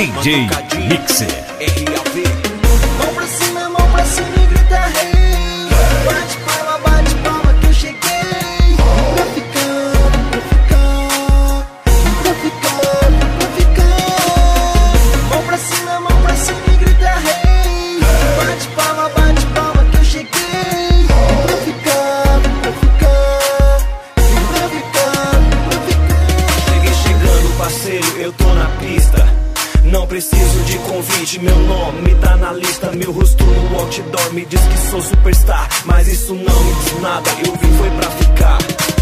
DJ Mixer. Mão pra cima e grita rei. Bate palma que eu cheguei. Pra ficar. Mão pra cima e grita rei. Bate palma que eu cheguei. Pra ficar. Cheguei chegando, parceiro, eu tô na pista. Não preciso de convite, meu nome tá na lista. Meu rosto no outdoor me diz que sou superstar, mas isso não me diz nada, eu vim foi pra ficar.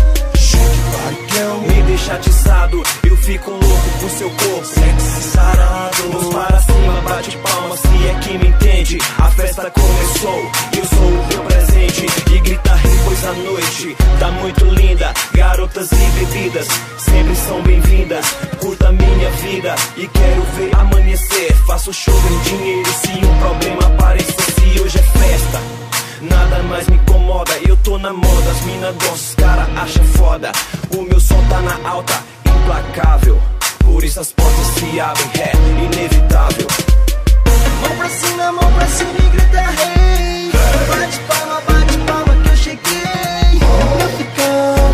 Me deixa atiçado, eu fico louco com seu corpo sexy sarado. Mãos para cima, bate palma, se é que me entende. A festa começou, eu sou o teu presente. E grita rei, pois a noite tá muito linda. Garotas e bebidas sempre são bem-vindas. Curta minha vida e quero ver amanhecer. Faço show em dinheiro se um problema aparecer. Se hoje é festa, nada mais me incomoda. Eu tô na moda, as mina gostam, os cara acham foda. O meu som tá na alta, implacável. Por isso as portas se abrem, é inevitável. Mão pra cima e grita rei. Bate palma que eu cheguei. Pra ficar.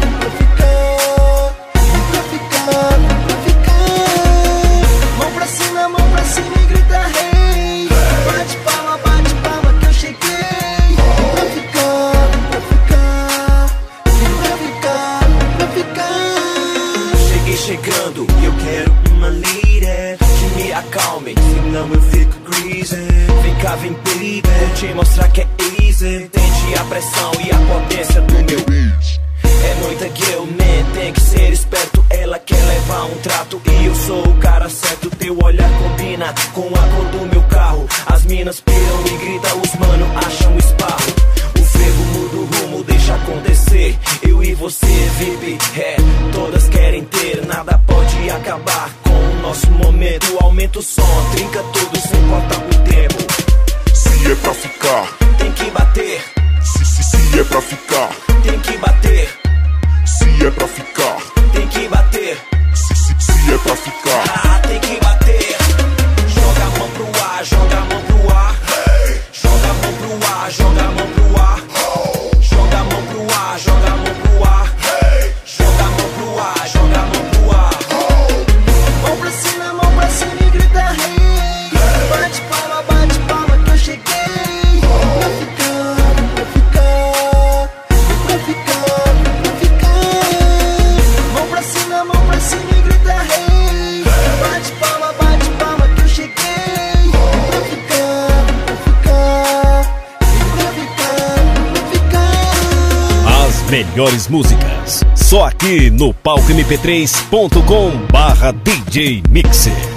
Mão pra cima e grita rei. Bate palma que eu cheguei. Pra ficar. Cheguei chegando e eu quero uma lady que me acalme, senão eu fico greasy. Vem cá, vem baby, vou te mostrar que é easy. Tente a pressão e a potência do meu beat. É muita girl, man, tem que ser esperto. Ela quer levar um trato e eu sou o cara certo. Teu olhar combina com a cor do meu carro. As minas piram e gritam, os mano acham esparro. O frevo muda o rumo, deixa acontecer. Eu e você, VIP, todas querem ter. Nada pode acabar com o nosso momento. Aumenta o som, trinca tudo sem importar o tempo. Se é pra ficar, tem que bater. Se é pra ficar, tem que bater. Se é pra ficar, tem que bater. Se é pra ficar, tem que bater. Joga a mão pro ar, joga a mão pro ar. Joga a mão pro ar, joga a mão pro ar. Joga a mão pro ar, joga a mão pro ar. Joga a mão pro ar, joga a mão pro ar. Mão pra cima e grita rei. Bate palma que eu cheguei. Pra ficar. Mão pra cima e grita rei. Bate palma que eu cheguei. Pra ficar. As melhores músicas, só aqui no palcomp3.com/DJ Mixer.